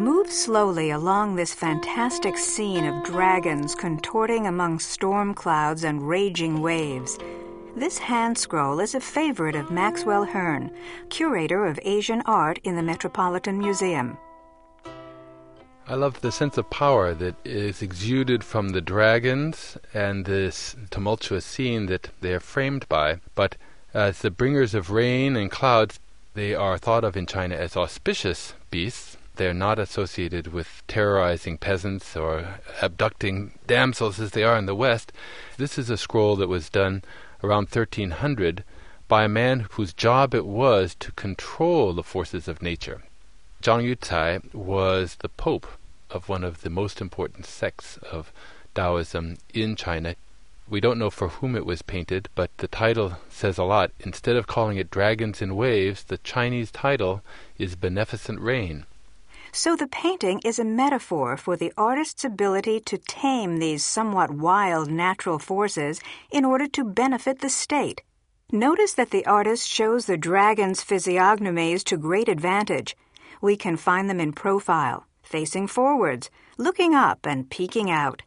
Move slowly along this fantastic scene of dragons contorting among storm clouds and raging waves. This hand scroll is a favorite of Maxwell Hearn, curator of Asian art in the Metropolitan Museum. I love the sense of power that is exuded from the dragons and this tumultuous scene that they are framed by. But as the bringers of rain and clouds, they are thought of in China as auspicious beasts. They are not associated with terrorizing peasants or abducting damsels as they are in the West. This is a scroll that was done around 1300 by a man whose job it was to control the forces of nature. Zhang Yucai was the pope of one of the most important sects of Taoism in China. We don't know for whom it was painted, but the title says a lot. Instead of calling it Dragons in Waves, the Chinese title is Beneficent Rain. So the painting is a metaphor for the artist's ability to tame these somewhat wild natural forces in order to benefit the state. Notice that the artist shows the dragons' physiognomies to great advantage. We can find them in profile, facing forwards, looking up and peeking out.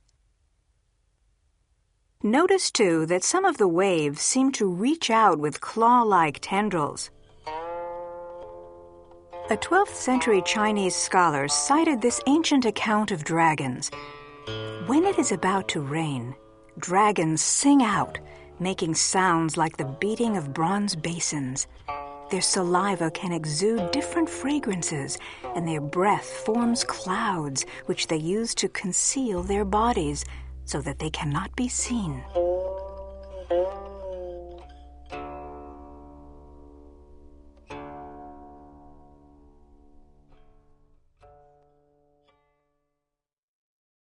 Notice, too, that some of the waves seem to reach out with claw-like tendrils. A 12th century Chinese scholar cited this ancient account of dragons. When it is about to rain, dragons sing out, making sounds like the beating of bronze basins. Their saliva can exude different fragrances, and their breath forms clouds which they use to conceal their bodies so that they cannot be seen.